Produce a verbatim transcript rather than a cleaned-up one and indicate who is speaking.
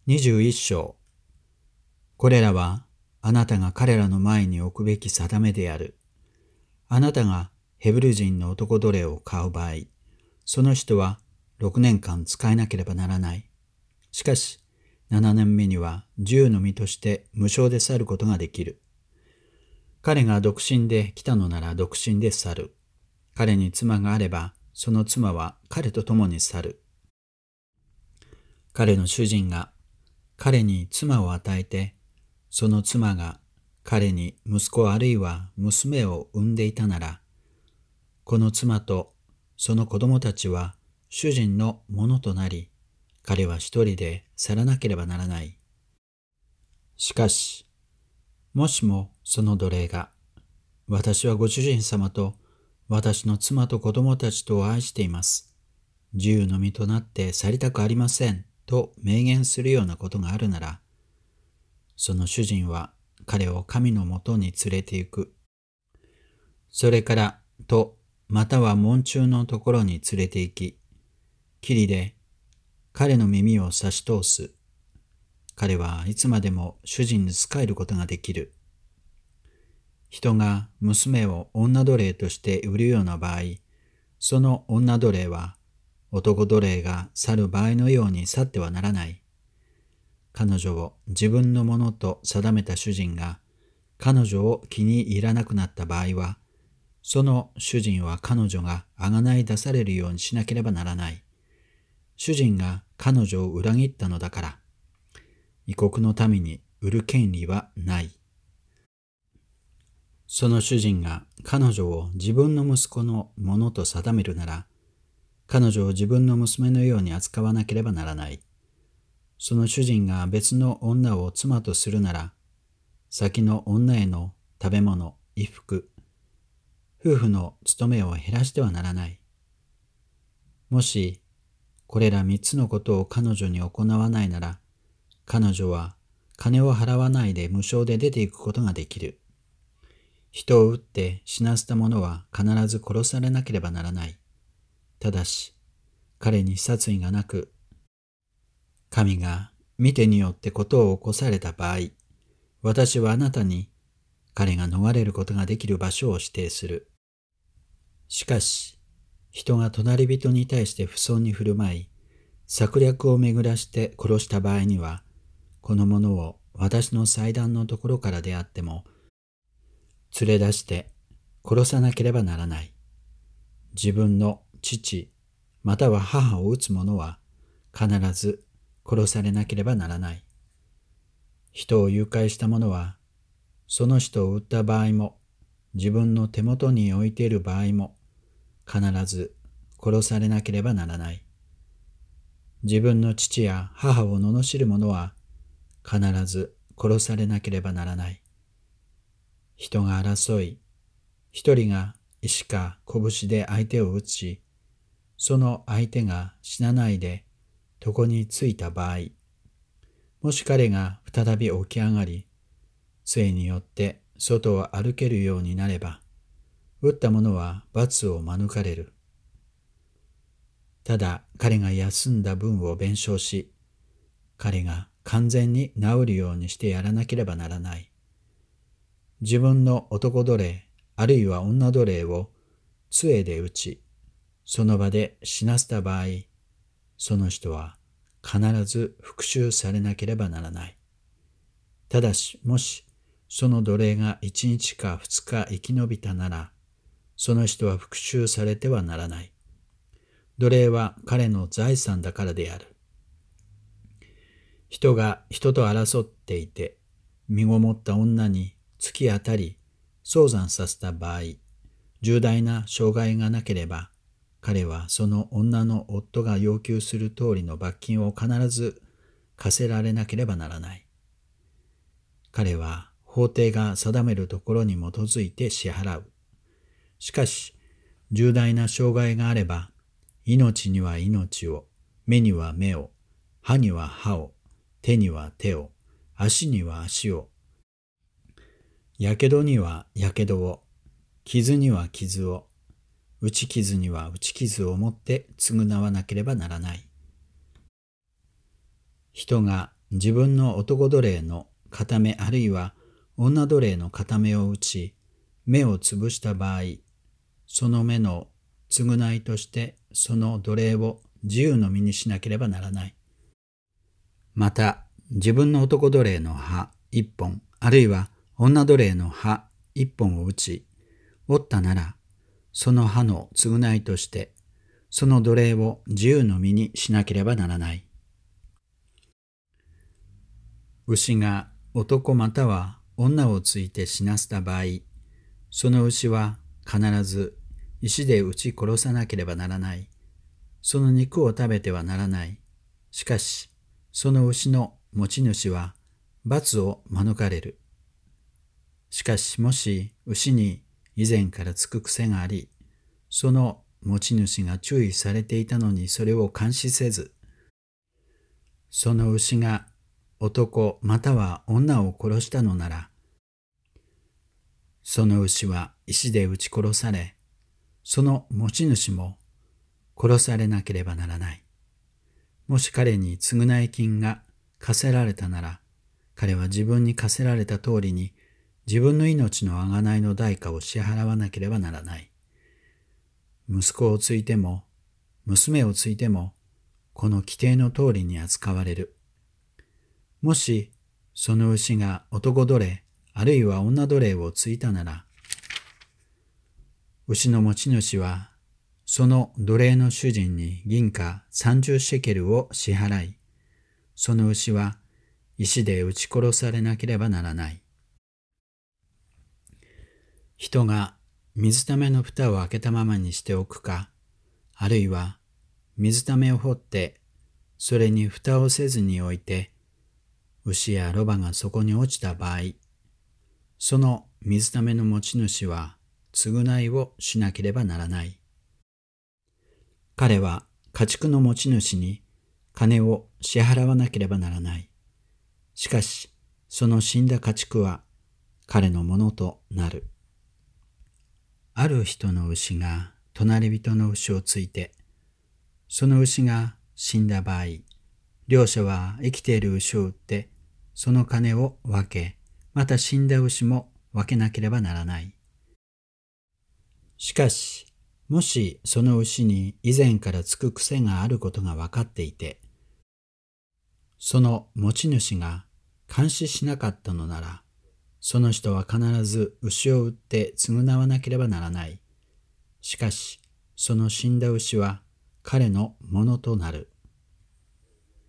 Speaker 1: にじゅういっ章。これらはあなたが彼らの前に置くべき定めである。あなたがヘブル人の男奴隷を買う場合、その人はろくねんかん使えなければならない。しかし、ななねんめには自由の身として無償で去ることができる。彼が独身で来たのなら独身で去る。彼に妻があれば、その妻は彼と共に去る。彼の主人が彼に妻を与えて、その妻が彼に息子あるいは娘を産んでいたなら、この妻とその子供たちは主人のものとなり、彼は一人で去らなければならない。しかし、もしもその奴隷が、私はご主人様と私の妻と子供たちとを愛しています。自由の身となって去りたくありません。と明言するようなことがあるなら、その主人は彼を神のもとに連れて行く。それからとまたは門中のところに連れて行き、霧で彼の耳を差し通す。彼はいつまでも主人に仕えることができる。人が娘を女奴隷として売るような場合、その女奴隷は男奴隷が去る場合のように去ってはならない。彼女を自分のものと定めた主人が彼女を気に入らなくなった場合は、その主人は彼女があがない出されるようにしなければならない。主人が彼女を裏切ったのだから、異国の民に売る権利はない。その主人が彼女を自分の息子のものと定めるなら、彼女を自分の娘のように扱わなければならない。その主人が別の女を妻とするなら、先の女への食べ物、衣服、夫婦の務めを減らしてはならない。もし、これら三つのことを彼女に行わないなら、彼女は金を払わないで無償で出ていくことができる。人を撃って死なせた者は必ず殺されなければならない。ただし、彼に殺意がなく、神が見てによってことを起こされた場合、私はあなたに彼が逃れることができる場所を指定する。しかし、人が隣人に対して不遜に振る舞い、策略を巡らして殺した場合には、この者を私の祭壇のところからであっても、連れ出して殺さなければならない。自分の父または母を撃つ者は必ず殺されなければならない。人を誘拐した者はその人を撃った場合も自分の手元に置いている場合も必ず殺されなければならない。自分の父や母を罵る者は必ず殺されなければならない。人が争い、一人が石か拳で相手を撃ち、その相手が死なないで床についた場合、もし彼が再び起き上がり、杖によって外を歩けるようになれば、撃った者は罰を免れる。ただ彼が休んだ分を弁償し、彼が完全に治るようにしてやらなければならない。自分の男奴隷あるいは女奴隷を杖で打ち、その場で死なせた場合、その人は必ず復讐されなければならない。ただし、もしその奴隷が一日か二日生き延びたなら、その人は復讐されてはならない。奴隷は彼の財産だからである。人が人と争っていて、身ごもった女に突き当たり、早産させた場合、重大な障害がなければ、彼はその女の夫が要求する通りの罰金を必ず課せられなければならない。彼は法廷が定めるところに基づいて支払う。しかし、重大な障害があれば、命には命を、目には目を、歯には歯を、手には手を、足には足を、やけどにはやけどを、傷には傷を、打ち傷には打ち傷をもって償わなければならない。人が自分の男奴隷の片目あるいは女奴隷の片目を打ち、目をつぶした場合、その目の償いとしてその奴隷を自由の身にしなければならない。また、自分の男奴隷の歯一本、あるいは女奴隷の歯一本を打ち、折ったなら、その歯の償いとして、その奴隷を自由の身にしなければならない。牛が男または女をついて死なせた場合、その牛は必ず石で撃ち殺さなければならない。その肉を食べてはならない。しかし、その牛の持ち主は罰を免れる。しかし、もし牛に以前からつく癖があり、その持ち主が注意されていたのにそれを監視せず、その牛が男または女を殺したのなら、その牛は石で撃ち殺され、その持ち主も殺されなければならない。もし彼に償い金が課せられたなら、彼は自分に課せられた通りに自分の命の贖いの代価を支払わなければならない。息子をついても、娘をついても、この規定の通りに扱われる。もし、その牛が男奴隷、あるいは女奴隷をついたなら、牛の持ち主は、その奴隷の主人に銀貨三十シェケルを支払い、その牛は石で撃ち殺されなければならない。人が水ための蓋を開けたままにしておくか、あるいは水ためを掘って、それに蓋をせずに置いて、牛やロバがそこに落ちた場合、その水ための持ち主は償いをしなければならない。彼は家畜の持ち主に金を支払わなければならない。しかし、その死んだ家畜は彼のものとなる。ある人の牛が隣人の牛をついて、その牛が死んだ場合、両者は生きている牛を売って、その金を分け、また死んだ牛も分けなければならない。しかし、もしその牛に以前からつく癖があることが分かっていて、その持ち主が監視しなかったのなら、その人は必ず牛を売って償わなければならない。しかし、その死んだ牛は彼のものとなる。